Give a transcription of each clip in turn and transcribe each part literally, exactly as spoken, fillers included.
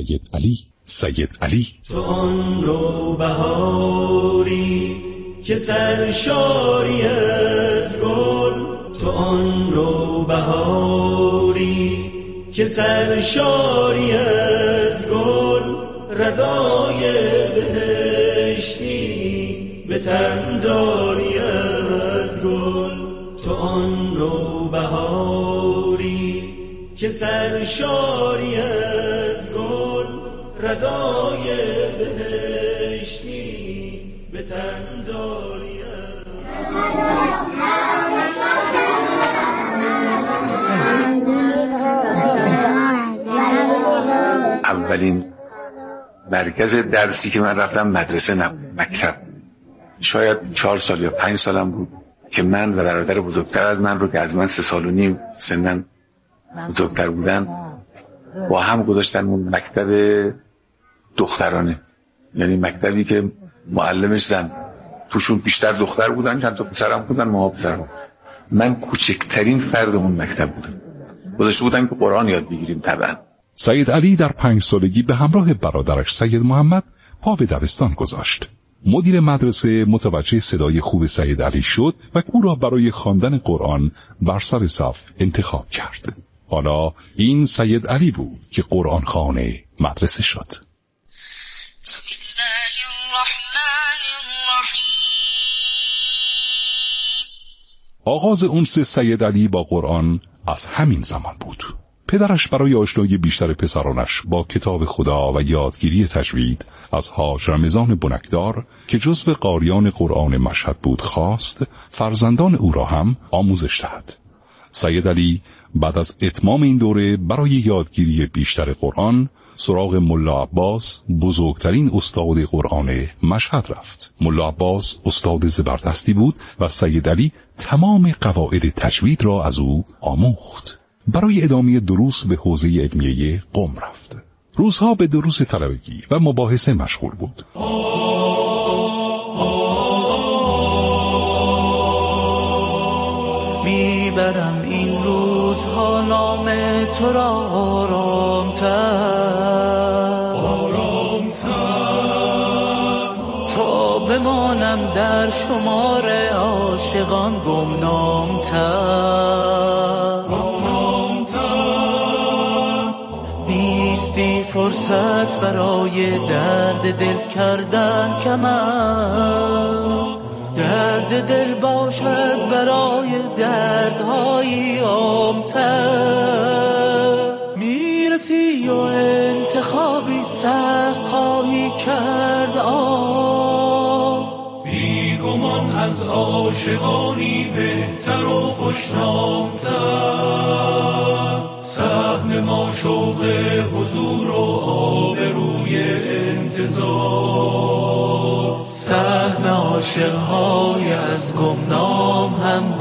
سید علی. سید علی: تو آن نوبهاری که سرشاری از گل، تو آن نوبهاری که سرشاری از گل، ردای بهشتی به تن داری از گل. تو آن نوبهاری که سرشاری از گل، ردای بهشتی به تن داری از اولین مرکز درسی که من رفتم مدرسه نبود، مکتب. شاید چهار سال یا پنج سالم بود که من و برادر بزرگتر از من رو که از من سه سال و نیم سنن بزرگتر بودن با هم گذاشتن اون مکتب دخترانه، یعنی مکتبی که معلمش زن، توشون بیشتر دختر بودن، چند تا پسرم بودن، ما پسر بودن. من کوچکترین فرد اون مکتب بودم. گذاشته بودن که قرآن یاد بگیریم. طبعا سید علی در پنج سالگی به همراه برادرش سید محمد پا به دبستان گذاشت. مدیر مدرسه متوجه صدای خوب سید علی شد و او را برای خواندن قرآن بر سر صف انتخاب کرد. حالا این سید علی بود که قرآن خوانه مدرسه شد. بسم الله الرحمن الرحیم. آغاز انس سید علی با قرآن از همین زمان بود. پدرش برای آشنایی بیشتر پسرانش با کتاب خدا و یادگیری تجوید از حاج رمضان بنکدار که جزو قاریان قرآن مشهد بود خواست فرزندان او را هم آموزش دهد. سید علی بعد از اتمام این دوره برای یادگیری بیشتر قرآن سراغ ملا عباس، بزرگترین استاد قرآن مشهد رفت. ملا عباس استاد زبردستی بود و سید علی تمام قواعد تجوید را از او آموخت. برای ادامه دروس به حوزه علمیه قم رفت. روزها به دروس طلبگی و مباحثه مشغول بود. میبرم این روزها نام تو را آرامتر، آرامتر تا بمانم در شمار عاشقان گمنامتر، گمنامتر نیستی فرصت برای درد دل کردن کمر، درد دل باشد برای دردهای عام‌تر. میرسی و انتخابی سخت خواهی کرد آه، بیگمان از عاشقانی بهتر و خوشنام‌تر. سهم ما شوق حضور و آبروی انتظار، سهم عاشق‌های از گمنام هم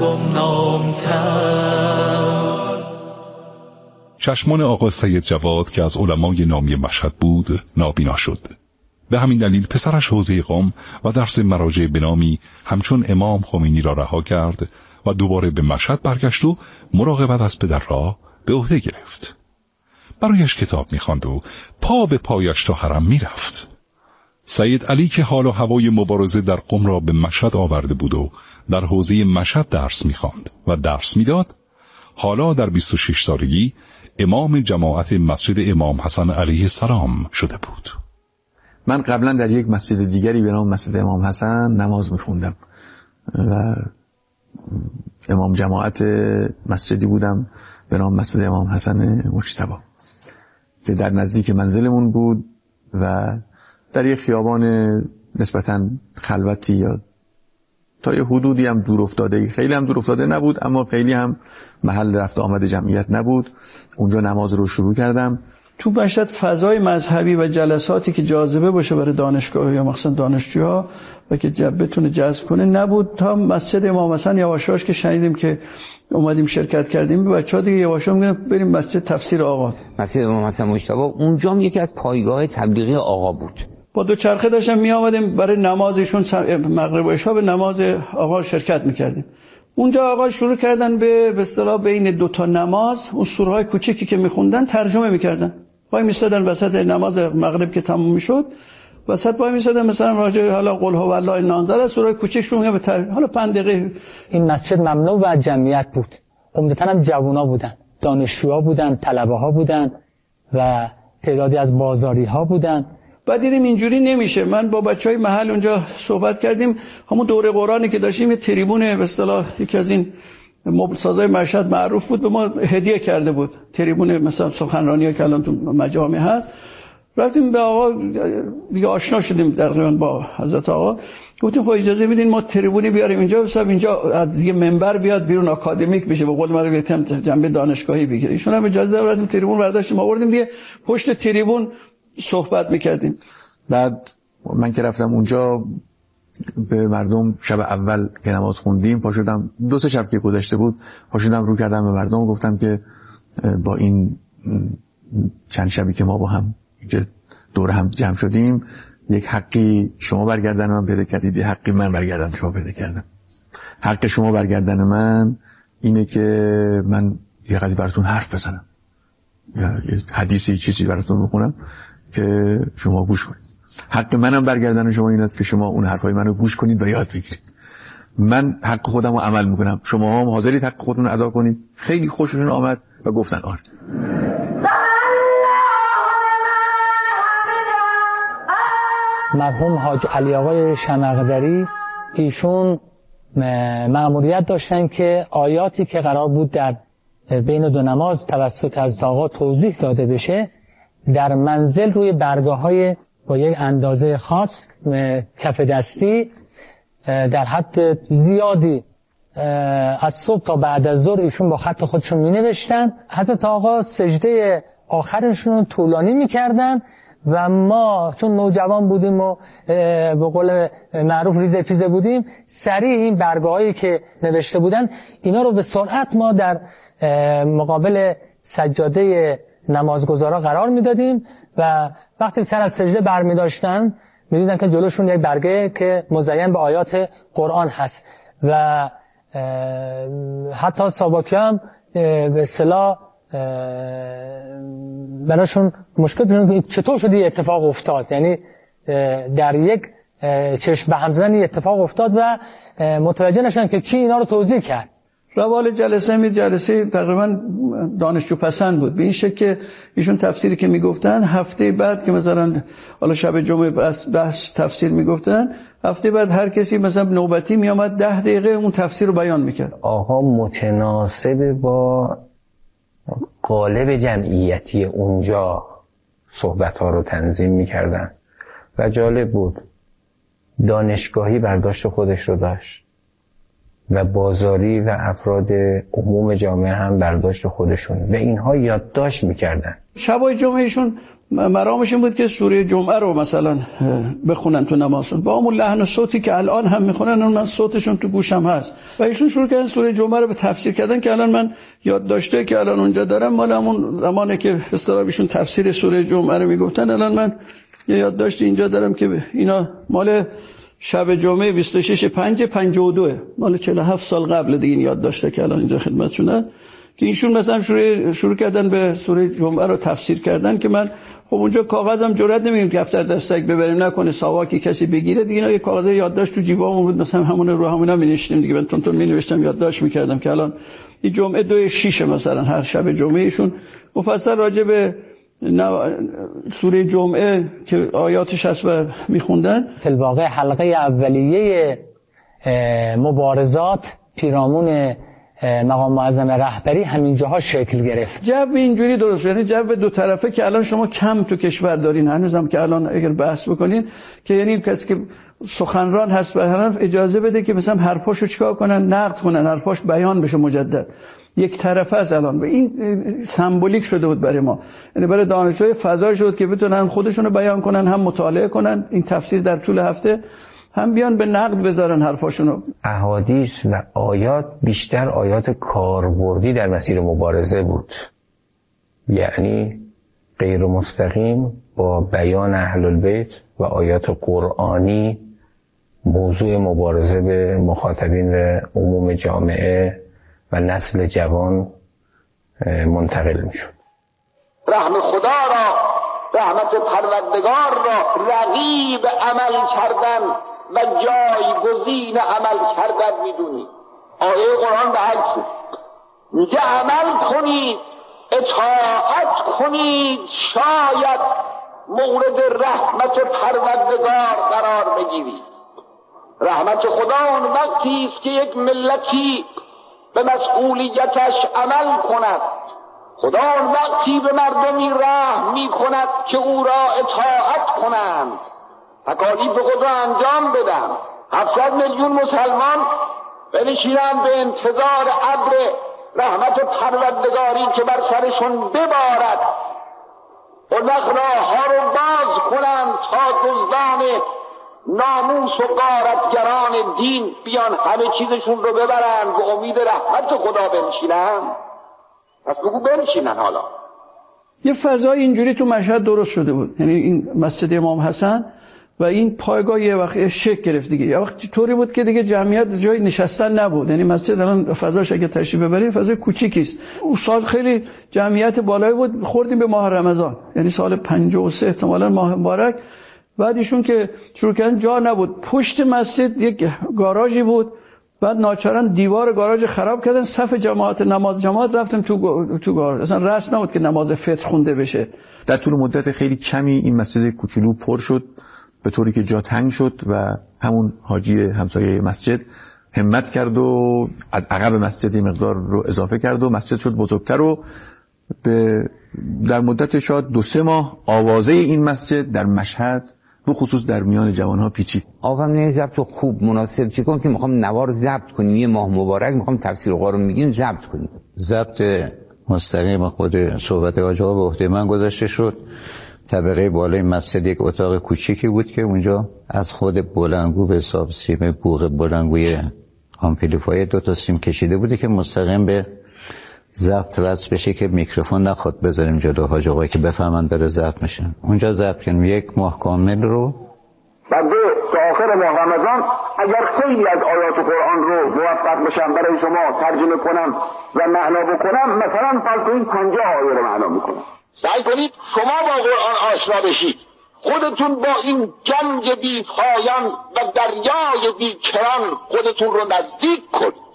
گمنام‌تر. چشمان آقا سید جواد که از علمای نامی مشهد بود نابینا شد. به همین دلیل پسرش حوزه قم و درس مراجع بنامی همچون امام خمینی را رها کرد و دوباره به مشهد برگشت و مراقبت از پدر را به عهده گرفت. برایش کتاب می‌خواند و پا به پایش تا حرم می‌رفت. سید علی که حال و هوای مبارزه در قم را به مشهد آورده بود و در حوزه مشهد درس می‌خواند و درس می‌داد، حالا در بیست و شش سالگی امام جماعت مسجد امام حسن علیه السلام شده بود. من قبلا در یک مسجد دیگری به نام مسجد امام حسن نماز می‌خوندم و امام جماعت مسجدی بودم به نام مسجد امام حسن مجتبی که در نزدیک منزلمون بود و در یک خیابان نسبتاً خلوتی یا تا یه حدودی هم دور افتاده، خیلی هم دور افتاده نبود اما خیلی هم محل رفت آمد جمعیت نبود. اونجا نماز رو شروع کردم. تو مشهد فضای مذهبی و جلساتی که جاذبه باشه برای دانشگاه یا مخصوصا دانشجوها و که بتونه جذب کنه نبود تا مسجد امام حسن یواشاش که شنیدیم که اومدیم شرکت کردیم. بچه‌ها دیگه یواشا میگن بریم مسجد تفسیر آقا، مسجد امام حسن مجتبی. اونجا هم یکی از پایگاه تبلیغی آقا بود. با دو چرخه داشتم می آمدیم برای نمازشون مغرب و عشا به نماز آقا شرکت میکردیم. اونجا آقا شروع کردن به به اصطلاح بین دو تا نماز اون سورهای کوچیکی که میخوندن ترجمه میکردن. وای میستادن وسط نماز مغرب که تموم میشد، وسط وای میستادن مثلا راجع حالا قل هو الله نانزل از سوره کوچکشون میگه به حالا پنج دقیقه. این مسجد مملو و جمعیت بود، عمدتاً هم جوونا بودن، دانشجوها بودن، طلبه‌ها بودن و تعدادی از بازاری‌ها بودن. بعد دیدیم اینجوری نمیشه. من با بچهای محل اونجا صحبت کردیم، همون دوره قرآنی که داشتیم یه تریبون به اصطلاح یکی از این مبل سازای مشهد معروف بود به ما هدیه کرده بود، تریبون مثلا سخنرانی‌ها که الان تو مجامع هست. رفتیم به آقا دیگه آشنا شدیم تقریبا با حضرت آقا، گفتیم خب اجازه میدین ما تریبونی بیاریم اینجا، حساب اینجا از دیگه منبر بیاد بیرون آکادمیک بشه، به قول معروف گفتم جنبه دانشگاهی بگیره. ایشون هم اجازه دادن، تریبون برداشتیم آوردیم دیگه پشت تریبون صحبت میکردیم. بعد من که رفتم اونجا به مردم شب اول که نماز خوندیم پا شدم، دو سه شب که گذشته بود پا شدم رو کردم به مردم و گفتم که با این چند شبی که ما با هم دور هم جمع شدیم یک حقی شما برگردن من پیدا کردید، یک حقی من برگردن شما پیدا کردم. حق شما برگردن من اینه که من یه قدری براتون حرف بزنم یا یه حدیثی چیزی براتون بخونم که شما گوش کنید. حق منم برگردن شما این است که شما اون حرفای منو گوش کنید و یاد بگیرید. من حق خودم رو عمل میکنم، شما هم حاضرید حق خودتون رو ادا کنید. خیلی خوششون آمد و گفتن آره. مرحوم حاج علی آقای شمقدری ایشون مأموریت داشتن که آیاتی که قرار بود در بین دو نماز توسط از آقا توضیح داده بشه در منزل روی برگه‌های با یک اندازه خاص کف دستی در حد زیادی از صبح تا بعد از ظهر ایشون با خط خودشون می نوشتن. حضرت آقا سجده آخرشون رو طولانی می کردن و ما چون نوجوان بودیم و به قول معروف ریزه پیزه بودیم سریع این برگه هایی که نوشته بودن اینا رو به سرعت ما در مقابل سجاده نمازگزارا قرار می دادیم و وقتی سر از سجده برمی داشتن می دیدن که جلوشون یک برگه که مزین به آیات قرآن هست و حتی سابقی هم به اصطلاح براشون مشکل دارن چطور شدی اتفاق افتاد، یعنی در یک چشم به هم زدن اتفاق افتاد و متوجه نشدن که کی اینا رو توضیح کرد. روال جلسه می جلسه تقریبا دانشجو پسند بود به این شکل که ایشون تفسیری که میگفتن هفته بعد که مثلا حالا شب جمعه بس بحث تفسیر میگفتن هفته بعد هر کسی مثلا نوبتی می آمد ده دقیقه اون تفسیر رو بیان میکرد. آقا متناسب با قالب جمعیتی اونجا صحبت ها رو تنظیم میکردن و جالب بود دانشگاهی برداشت خودش رو داشت و بازاری و افراد عموم جامعه هم برداشت خودشون و اینها یادداشت میکردن. شبای جمعهشون مرامش این بود که سوره جمعه رو مثلا بخونن تو نمازشون با همون لحن و صوتی که الان هم میخونن، اون من صوتشون تو گوشم هست و ایشون شروع کردن سوره جمعه رو به تفسیر کردن که الان من یادداشته که الان اونجا دارم مال همون زمانی که به اصطلاح ایشون تفسیر سوره جمعه رو میگفتن الان من یه یادداشت اینجا دارم که اینا مال شب جمعه بیست و شش پنج پنجاه و دو مال چهل و هفت سال قبل دیگه این یادداشته که الان اینجا خدمتتونه که ایشون مثلا شروع شروع کردن به سوره جمعه رو تفسیر کردن که من خب اونجا کاغذم جرئت نمیگیم که دفتر دستک ببریم نکنه ساواکی کسی بگیره دیگه. اینا یه کاغذ یادداشت تو جیبامون بود مثلا همون رو همونا می‌نوشتیم دیگه، من تون تون می‌نوشتم یادداشت می‌کردم که الان این جمعه دو شیشه مثلا هر شب جمعه ایشون مفصل راجع به سوره جمعه که آیاتش هست و می‌خوندن. فی الواقع حلقه اولیه مبارزات پیرامون مقام معظم رهبری همین جاها شکل گرفت. جو اینجوری درست شد، یعنی جو دو طرفه که الان شما کم تو کشور دارین هنوزم که الان اگر بحث بکنین که یعنی کسی که سخنران هست به هر اجازه بده که مثلا حرفاشو چیکار کنن نقد کنن، حرفاش بیان بشه مجدد. یک طرفه است الان و این سمبولیک شده بود برای ما، یعنی برای دانشجوی فضا شد که بتونن خودشونو بیان کنن، هم مطالعه کنن این تفسیر در طول هفته، هم بیان به نقد بذارن حرفاشونو. احادیث و آیات بیشتر آیات کاربردی در مسیر مبارزه بود، یعنی غیر مستقیم با بیان اهل البیت و آیات قرآنی موضوع مبارزه به مخاطبین و عموم جامعه و نسل جوان منتقل می شد. رحم خدا را، رحمت پروردگار را رقیب عمل کردن و جایگزین عمل کردن میدونید. آیه قرآن به عکسه میگه عمل کنید، اطاعت کنید، شاید مورد رحمت پروردگار قرار بگیرید. رحمت خدا اون وقتی است که یک ملتی به مسئولیتش عمل کند. خدا اون وقتی به مردمی رحم می کند که او را اطاعت کنند، تکالیف خدا انجام بدن. هفتصد میلیون مسلمان بنشینند به انتظار ابر رحمت پروردگاری که بر سرشون ببارد، اون وقت راه‌ها رو باز کنند تا دزدان ناموس و غارتگران دین بیان همه چیزشون رو ببرند، به امید رحمت خدا بنشینن. پس بگو بنشینن. حالا یه فضای اینجوری تو مشهد درست شده بود، یعنی این مسجد امام حسن و این پایگاه یه وقت شکل گرفت دیگه. یه وقت طوری بود که دیگه جمعیت جای نشستن نبود، یعنی مسجد الان فضاش اگه تشریف ببرید فضای کوچیکی است. اون سال خیلی جمعیت بالایی بود، خوردیم به ماه رمضان، یعنی سال پنجاه و سه احتمالاً ماه مبارک. بعد ایشون که شروع کردن جا نبود، پشت مسجد یک گاراژی بود، بعد ناچارن دیوار گاراژ خراب کردن، صف جماعت نماز جماعت رفتن تو تو گاراژ. اصلا رسم نبود که نماز فطر خونده بشه. در طول مدت خیلی کمی این مسجد کوچولو پر شد به طوری که جا تنگ شد و همون حاجی همسایه مسجد همت کرد و از عقب مسجد مقدار رو اضافه کرد و مسجد شد بزرگتر و به در مدت شاید دو سه ماه آوازه این مسجد در مشهد و خصوص در میان جوانها پیچید. آقا من ضبط خوب مناسب چی کنم که میخوام نوار ضبط کنیم، یه ماه مبارک میخوام تفسیر قرآن میگیم ضبط کنیم. ضبط مستقیم خود صحبت حاج آقا به عهده من گذاشته شد. طبقه بالای مسجد یک اتاق کوچیکی بود که اونجا از خود بلندگو به حساب سیم بوق بلندگوی آمپلیفایر دو تا سیم کشیده بوده که مستقیم به ضبط وصل بشه که میکروفون نخواد بذاریم جلو حاج آقا که بفهمن داره ضبط میشه. اونجا ضبط کنیم یک ماه کامل رو. بعد تا آخر ماه رمضان اگر خیلی از آیات قرآن رو موفق بشم برای شما ترجمه کنم و معنا بکنم، مثلا فرض کنید پنجاه آیه رو معنا میکنم. سعی کنید شما با قرآن آشنا بشید، خودتون با این گنج بی پایان و دریای بی کران خودتون رو نزدیک کنید.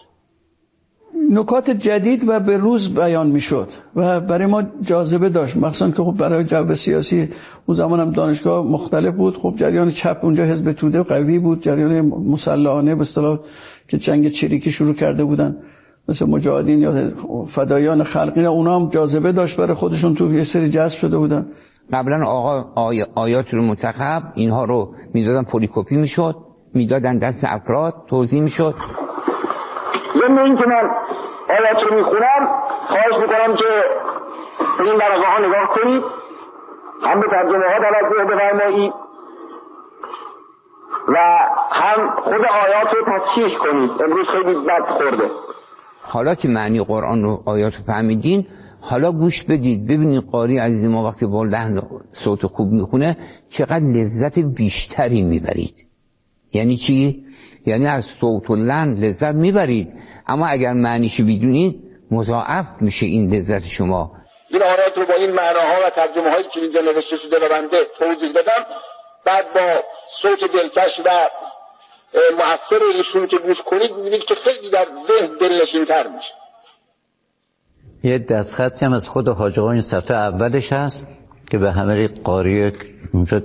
نکات جدید و به روز بیان میشد و برای ما جاذبه داشت، مخصوصا که خب برای جو سیاسی اون زمان هم دانشگاه مختلف بود. خب جریان چپ اونجا حزب توده قوی بود، جریان مسلحانه به اصطلاح که جنگ چریکی شروع کرده بودن مثل مجاهدین یا فدایان خلقی، اونا هم جاذبه داشت برای خودشون، تو یه سری جذب شده بودن. قبلا آقا آی... آیات رو منتخب اینها رو میدادن، پلیکوپی میشد، میدادن دست افراد، توضیح میشد. ضمن این که من آیات رو میخونم خواهش میکنم که به این ورقه ها نگاه کنید، هم به ترجمه ها توجه بفرمایید و هم خود آیات رو تصحیح کنید. امروز خیلی بد خورده. حالا که معنی قرآن رو آیات رو فهمیدین، حالا گوش بدید ببینید قاری عزیز ما وقتی با لحن صوت خوب میخونه چقدر لذت بیشتری میبرید. یعنی چی؟ یعنی از صوت و لحن لذت میبرید، اما اگر معنیشو بدونید مضاعف میشه این لذت شما. این آیات رو با این معناها و ترجمه هایی که اینجا نوشته شده و بنده توضیح دادم، بعد با صوت دلکش و مؤثر ایشون که گوش کنید میبینید که خیلی در ذهن دلنشین‌تر میشه. یه دستخطی هم از خود حاج آقا این صفحه اولش هست که به همه قاری اونجا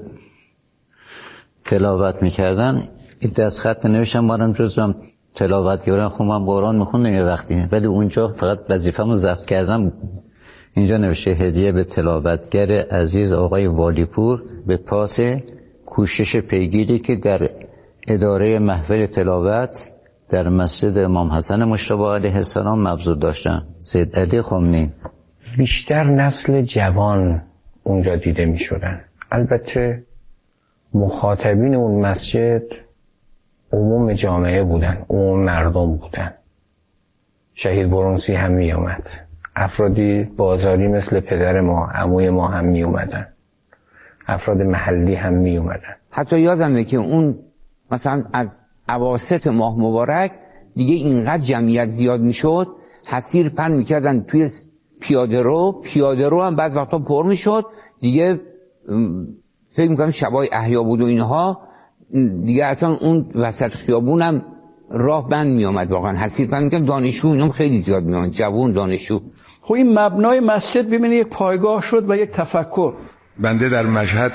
تلاوت میکردن. این دستخط نوشتم مارم جزوم تلاوتگران، خب من قرآن میخوندم یه وقتی، ولی اونجا فقط وظیفه‌مو ضبط کردم. اینجا نوشته هدیه به تلاوتگر عزیز آقای والیپور به پاس کوشش پیگیری که در اداره محفل تلاوت در مسجد امام حسن مجتبی علیه السلام مبذول داشتن. سید علی خمینی. بیشتر نسل جوان اونجا دیده می شدن. البته مخاطبین اون مسجد عموم جامعه بودن، عموم مردم بودن. شهید برونسی هم می اومد، افرادی بازاری مثل پدر ما، عموی ما هم می اومدن، افراد محلی هم می اومدن. حتی یادمه که اون مثلا از اواسط ماه مبارک دیگه اینقدر جمعیت زیاد میشد، حسیر پن میکردن توی پیاده رو پیاده رو هم بعض وقتا پر میشد دیگه. فکر میکنم شبای احیا بود و اینها دیگه اصلا اون وسط خیابون هم راه بند میامد. واقعا حسیت من میگم دانشجو اینام خیلی زیاد میامد، جوون دانشجو. خب این مبنای مسجد ببینید یک پایگاه شد و یک تفکر. بنده در مشهد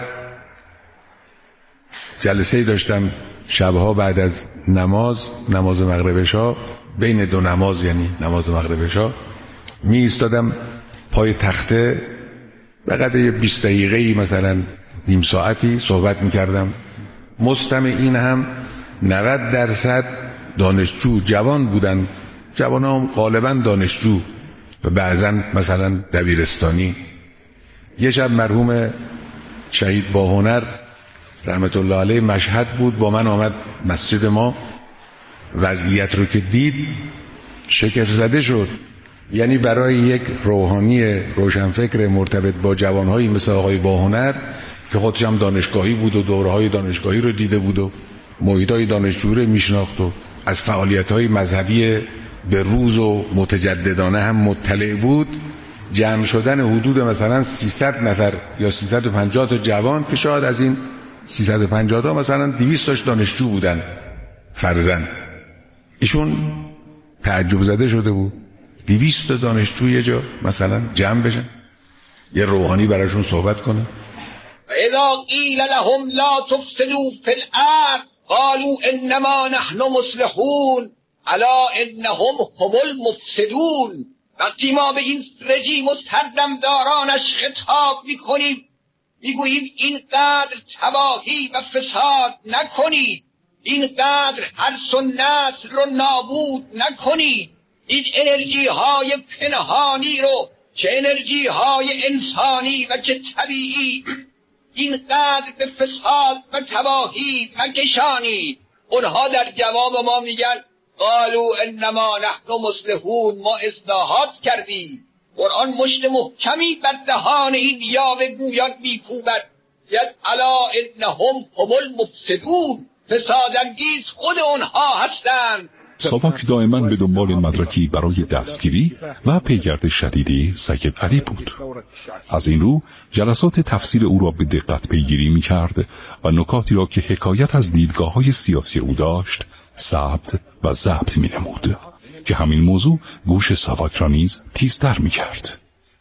جلسه داشتم شبها بعد از نماز نماز مغرب عشا، بین دو نماز یعنی نماز مغرب عشا، می ایستادم پای تخته بقدر یه بیست دقیقه‌ای مثلا نیم ساعتی صحبت میکردم. مستمعین هم نود درصد دانشجو جوان بودن، جوان هم غالبا دانشجو و بعضا مثلا دبیرستانی. یه شب مرحوم شهید باهنر رحمت الله علیه مشهد بود، با من آمد مسجد ما. وضعیت رو که دید شگفت زده شد. یعنی برای یک روحانی روشنفکر مرتبط با جوانهایی مثل آقای باهنر که خودش هم دانشگاهی بود و دوره‌های دانشگاهی رو دیده بود و محیط‌های دانشجویی رو میشناخت و از فعالیت‌های مذهبی به روز و متجددانه هم مطلع بود، جمع شدن حدود مثلا سیصد نفر یا سیصد و پنجاه تا جوان که شاید از این سیصد و پنجاه تا مثلا دویست تاش دانشجو بودن فرضاً، ایشون تعجب زده شده بود دویست تا دانشجو یه جا مثلا جمع بشن یه روحانی براشون صحبت کنه. اذا قیل لهم لا تفسدوا فی الارض قالوا انما نحن مصلحون الا انهم هم المفسدون. وقتی ما به این رژیم و سردمدارانش خطاب میکنیم میگوییم اینقدر تباهی و فساد نکنید، اینقدر حرث و نسل رو نابود نکنید، این انرژی های پنهانی رو چه انرژی های انسانی و چه طبیعی اینقدر به فساد و تباهی مکشانید. اونها در جواب ما میگن قالوا انما نحن مصلحون، ما اصلاحات کردیم. قرآن مشت محکمی بر دهان این یاوه گویان میکوبد، یاد الا انهم هم المفسدون، فسادانگیز خود اونها هستند. ساواک دائما به دنبال مدرکی برای دستگیری و پیگرد شدیدی سید علی بود. از این رو جلسات تفسیر او را به دقت پیگیری می کرد و نکاتی را که حکایت از دیدگاه‌های سیاسی او داشت ثبت و ضبط می نمود که همین موضوع گوش ساواک را نیز تیزتر می کرد.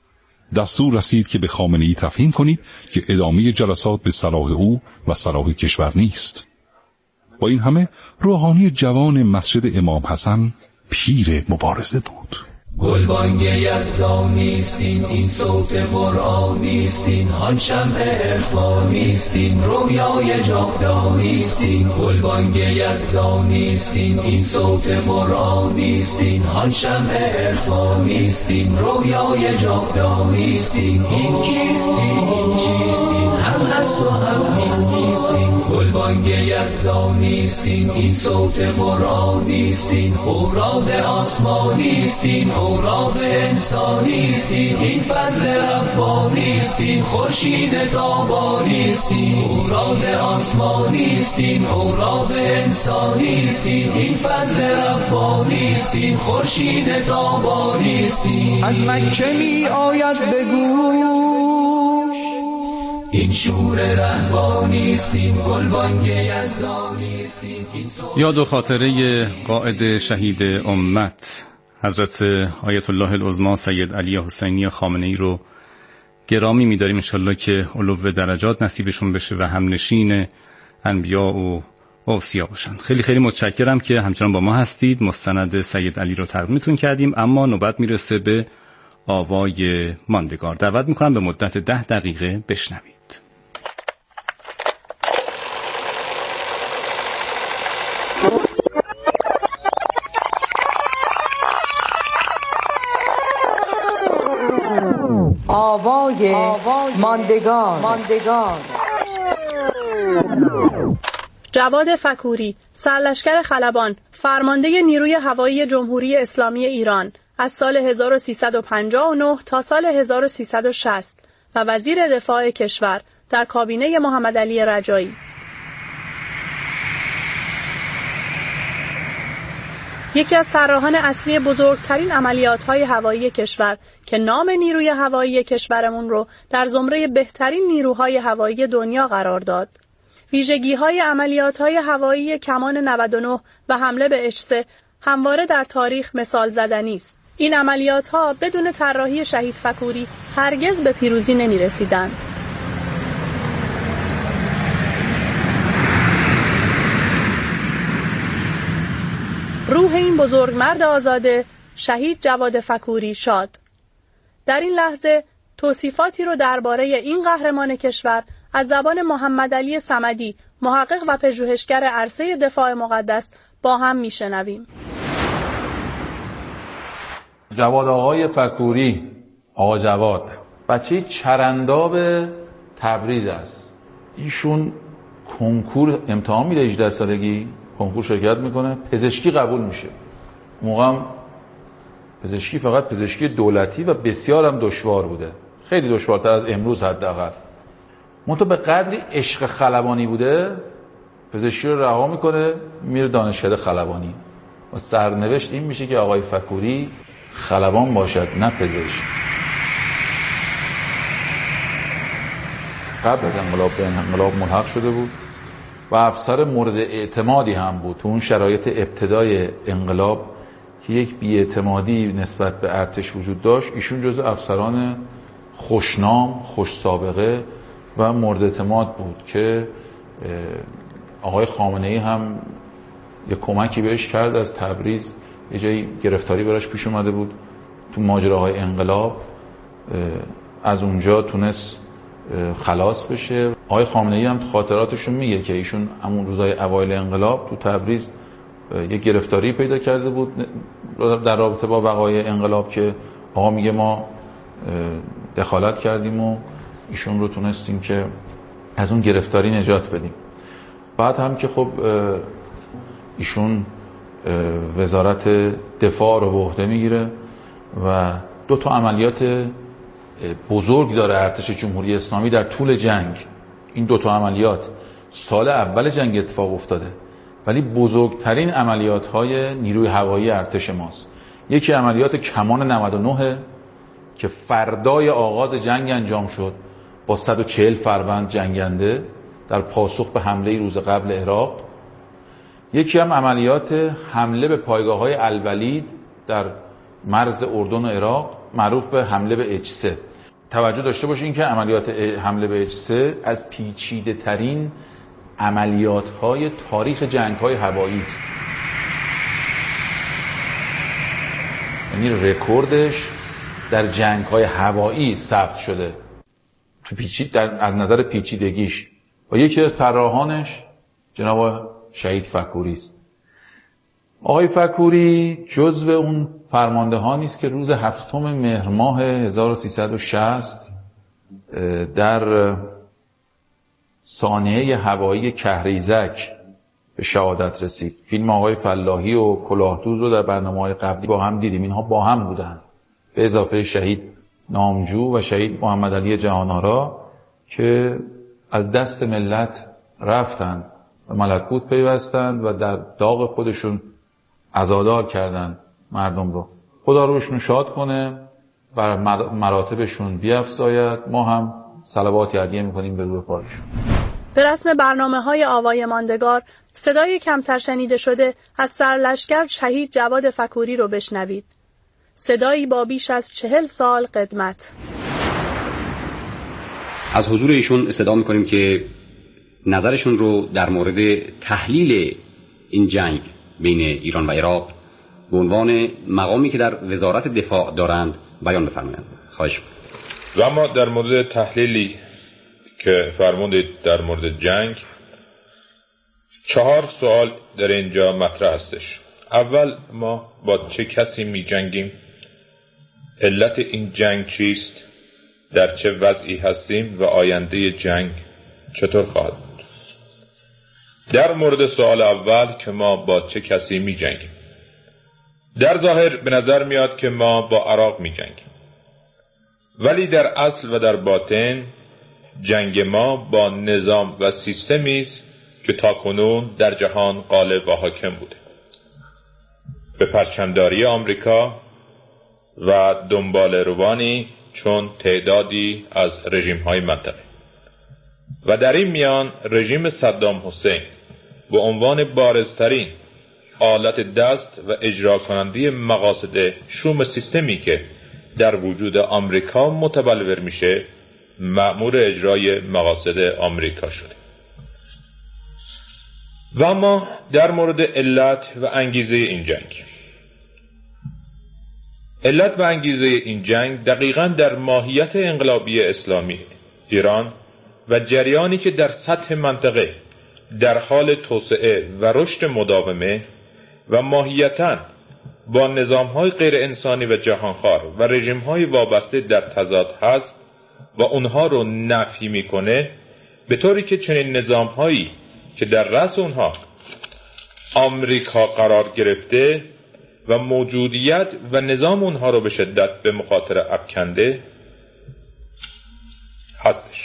دستور رسید که به خامنه‌ای تفهیم کنید که ادامه جلسات به صلاح او و صلاح کشور نیست. با این همه روحانی جوان مسجد امام حسن پیر مبارزه بود. گلبانگ یزدانیستین، این صوت قرآنیستین، هان شمع عرفانیستین، رویای جاودانیستین. گلبانگ یزدانیستین، این صوت قرآنیستین، هان شمع عرفانیستین، رویای جاودانیستین. این کیستین، این چیستین، هم هست و هم این نیستین. گلبانگ یزدانیستین، این صوت قرآنیستین، اوراد آسمانیستین، اوراق انسانیستین، این فضل ربانیستین، خورشید تابانیستین. اوراق آسمانیستین، اوراق انسانیستین، این فضل ربانیستین، خورشید تابانیستین. از مکه می آید بگوش این شور رهبانیستین، گلبانگ یزدانیستین. یاد و خاطره قائد شهید امت حضرت آیت الله العظمی سید علی حسینی خامنه‌ای رو گرامی می‌داریم. انشالله که علو درجات نصیبشون بشه و همنشین انبیا و اوصیا باشن. خیلی خیلی متشکرم که همچنان با ما هستید. مستند سید علی رو تقدیمتون کردیم، اما نوبت میرسه به آوای ماندگار. دعوت میکنم به مدت ده دقیقه بشنوید. آوای ماندگار. ماندگار. جواد فکوری، سرلشکر خلبان، فرمانده نیروی هوایی جمهوری اسلامی ایران از سال هزار و سیصد و پنجاه و نه تا سال هزار و سیصد و شصت و وزیر دفاع کشور در کابینه محمد علی رجایی. یکی از طراحان اصلی بزرگترین عملیات‌های هوایی کشور که نام نیروی هوایی کشورمون رو در زمره بهترین نیروهای هوایی دنیا قرار داد. ویژگی‌های عملیات‌های هوایی کمان نود و نه و حمله به اچ سه همواره در تاریخ مثال زدنی است. این عملیات‌ها بدون طراحی شهید فکوری هرگز به پیروزی نمی‌رسیدند. روح این بزرگ مرد آزاده شهید جواد فکوری شاد. در این لحظه توصیفاتی رو درباره این قهرمان کشور از زبان محمد علی صمدی، محقق و پژوهشگر عرصه دفاع مقدس با هم میشنویم. جواد آقای فکوری، آقا جواد بچه چرنداب تبریز است. ایشون کنکور امتحان میده، هجده سالگی کنکور شرکت میکنه، پزشکی قبول میشه. موقع هم پزشکی فقط پزشکی دولتی و بسیار هم دشوار بوده، خیلی دشوارتر از امروز حداقل. منتها به قدری عشق خلبانی بوده پزشکی رو رها میکنه میره دانشکده خلبانی و سرنوشت این میشه که آقای فکوری خلبان باشد نه پزشک. قبل از انقلاب به انقلاب ملحق شده بود و افسر مورد اعتمادی هم بود. تو اون شرایط ابتدای انقلاب که یک بی‌اعتمادی نسبت به ارتش وجود داشت، ایشون جز افسران خوشنام، خوش سابقه و مورد اعتماد بود که آقای خامنه‌ای هم یه کمکی بهش کرد. از تبریز یه جایی گرفتاری براش پیش اومده بود تو ماجراهای انقلاب، از اونجا تونست خلاص بشه. آقای خامنه‌ای هم خاطراتشون میگه که ایشون همون روزای اوایل انقلاب تو تبریز یه گرفتاری پیدا کرده بود در رابطه با بقای انقلاب که آقا میگه ما دخالت کردیم و ایشون رو تونستیم که از اون گرفتاری نجات بدیم. بعد هم که خب ایشون وزارت دفاع رو به عهده میگیره و دو تا عملیات بزرگ داره ارتش جمهوری اسلامی در طول جنگ. این دو تا عملیات سال اول جنگ اتفاق افتاده ولی بزرگترین عملیات های نیروی هوایی ارتش ماست. یکی عملیات کمان نود و نه که فردای آغاز جنگ انجام شد با صد و چهل فروند جنگنده در پاسخ به حمله روز قبل عراق. یکی هم عملیات حمله به پایگاه‌های الولید در مرز اردن و عراق معروف به حمله به اچ سه. توجه داشته باشین که عملیات حمله به اچ سه از پیچیده ترین عملیات های تاریخ جنگ های هوایی است. یعنی رکوردش در جنگ های هوایی ثبت شده تو پیچید در از نظر پیچیدگیش و یکی از طراحانش جناب شهید فکوری است. آقای فکوری جزو اون فرماندهانی است که روز هفتم مهر ماه هزار و سیصد و شصت در صانعه هوایی کهریزک به شهادت رسید. فیلم آقای فلاحی و کلاهدوز رو در برنامه‌های قبلی با هم دیدیم. اینها با هم بودن به اضافه شهید نامجو و شهید محمد علی جهان‌آرا که از دست ملت رفتند و ملکوت پیوستند و در داغ خودشون عزادار کردند مردم رو. خدا روشون شاد کنه، بر مراتبشون بیفزاید. ما هم صلوات عالیه میکنیم به روح پاکشون. به رسم برنامه‌های آوای ماندگار صدای کمتر شنیده شده از سرلشکر شهید جواد فکوری رو بشنوید. صدایی با بیش از چهل سال قدمت. از حضور ایشون استدعا میکنیم که نظرشون رو در مورد تحلیل این جنگ بین ایران و عراق به عنوان مقامی که در وزارت دفاع دارند بیان بفرمایند. خواهش می‌کنم. و اما در مورد تحلیلی که فرمودید در مورد جنگ، چهار سوال در اینجا مطرح هستش. اول، ما با چه کسی می جنگیم؟ علت این جنگ چیست؟ در چه وضعی هستیم و آینده جنگ چطور خواهد بود؟ در مورد سوال اول که ما با چه کسی می جنگیم، در ظاهر به نظر میاد که ما با عراق می جنگیم، ولی در اصل و در باطن جنگ ما با نظام و سیستمی است که تاکنون در جهان غالب و حاکم بوده. به پرچمداری آمریکا و دنبال روانی چون تعدادی از رژیم‌های منطقه. و در این میان رژیم صدام حسین به عنوان بارزترین آلت دست و اجرا کننده مقاصد شوم سیستمی که در وجود آمریکا متبلور میشه مأمور اجرای مقاصد آمریکا شده. و اما در مورد علت و انگیزه این جنگ، علت و انگیزه این جنگ دقیقاً در ماهیت انقلابی اسلامی ایران و جریانی که در سطح منطقه در حال توسعه و رشد مداومه و ماهیتاً با نظام‌های غیر انسانی و جهانخوار و رژیم‌های وابسته در تضاد هست و اونها رو نفی میکنه، به طوری که چنین نظام‌هایی که در رأس اونها آمریکا قرار گرفته و موجودیت و نظام اونها رو به شدت به مخاطره افکنده هستش.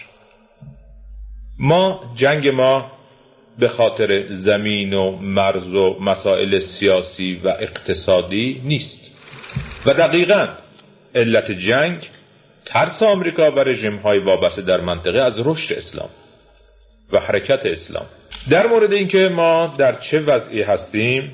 ما جنگ ما به خاطر زمین و مرز و مسائل سیاسی و اقتصادی نیست و دقیقاً علت جنگ ترس آمریکا و رژیم‌های وابسته در منطقه از رشد اسلام و حرکت اسلام. در مورد اینکه ما در چه وضعی هستیم،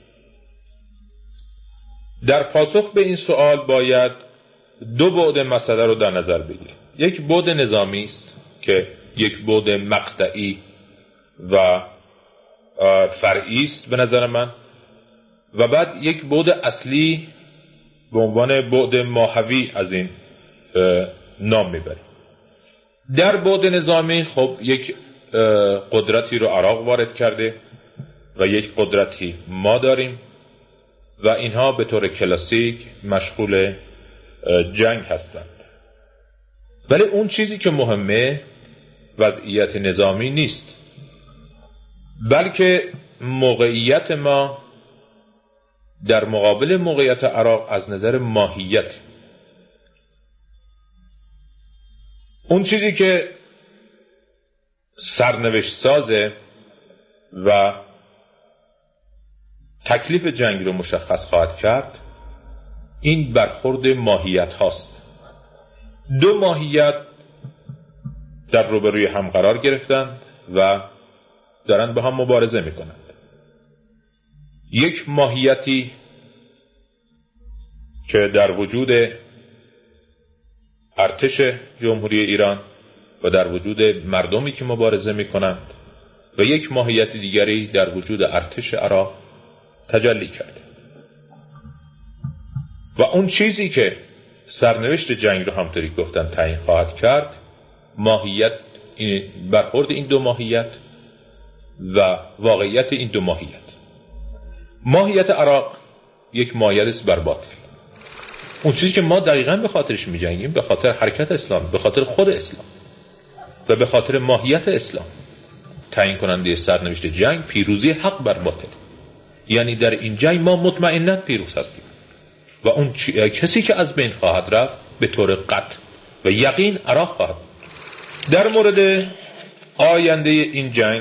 در پاسخ به این سوال باید دو بعد مسئله رو در نظر بگیریم. یک بعد نظامی است که یک بعد مقطعی و فرعی است به نظر من، و بعد یک بعد اصلی به عنوان بعد ماهوی از این نام میبریم. در بعد نظامی خب یک قدرتی رو عراق وارد کرده و یک قدرتی ما داریم و اینها به طور کلاسیک مشغول جنگ هستند. ولی اون چیزی که مهمه وضعیت نظامی نیست، بلکه موقعیت ما در مقابل موقعیت عراق از نظر ماهیت. اون چیزی که سرنوشت سازه و تکلیف جنگ رو مشخص خواهد کرد این برخورد ماهیت هاست. دو ماهیت در روبروی هم قرار گرفتند و دارن با هم مبارزه میکنند. یک ماهیتی که در وجود ارتش جمهوری ایران و در وجود مردمی که مبارزه میکنند و یک ماهیت دیگری در وجود ارتش عراق تجلی کرده و اون چیزی که سرنوشت جنگ رو همطوری گفتن تعیین خواهد کرد ماهیت، برخورد این دو ماهیت و واقعیت این دو ماهیت. ماهیت عراق یک ماهیت است بر باطل. اون چیزی که ما دقیقاً به خاطرش می جنگیم، به خاطر حرکت اسلام، به خاطر خود اسلام و به خاطر ماهیت اسلام تعیین کننده سرنوشت جنگ پیروزی حق بر باطل. یعنی در این جنگ ما مطمئناً پیروز هستیم و اون کسی که از بین خواهد رفت به طور قطع و یقین عراق خواهد. در مورد آینده این جنگ،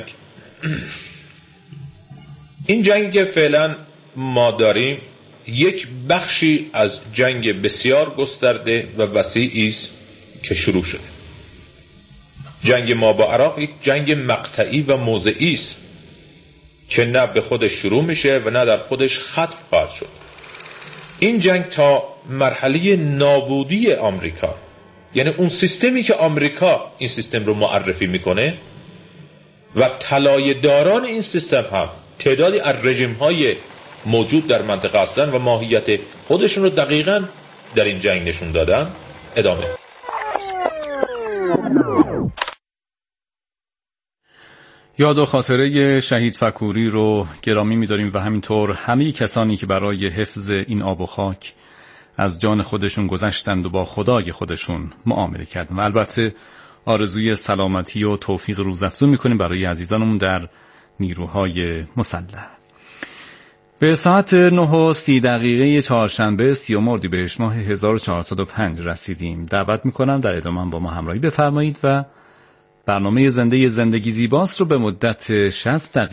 این جنگی که فعلا ما داریم یک بخشی از جنگ بسیار گسترده و وسیعی است که شروع شده. جنگ ما با عراق یک جنگ مقطعی و موضعی است که نه به خودش شروع میشه و نه در خودش ختم خواهد شد. این جنگ تا مرحله نابودی آمریکا، یعنی اون سیستمی که آمریکا این سیستم رو معرفی میکنه و طلایه‌داران این سیستم هم تعدادی از رژیم‌های موجود در منطقه هستند و ماهیت خودشون رو دقیقاً در این جنگ نشون دادن، ادامه. یاد و خاطره شهید فکوری رو گرامی می‌داریم و همینطور همه کسانی که برای حفظ این آب و خاک از جان خودشون گذشتند و با خدای خودشون معامله کردند. و البته آرزوی سلامتی و توفیق روزافزون می‌کنیم برای عزیزانمون در نیروهای مسلح. به ساعت نه و سی دقیقه چهارشنبه سیوم اردیبهشت ماه هزار و چهارصد و پنج رسیدیم. دعوت می‌کنم در ادامه با ما همراهی بفرمایید و برنامه زنده زندگی زیباست رو به مدت شصت دقیقه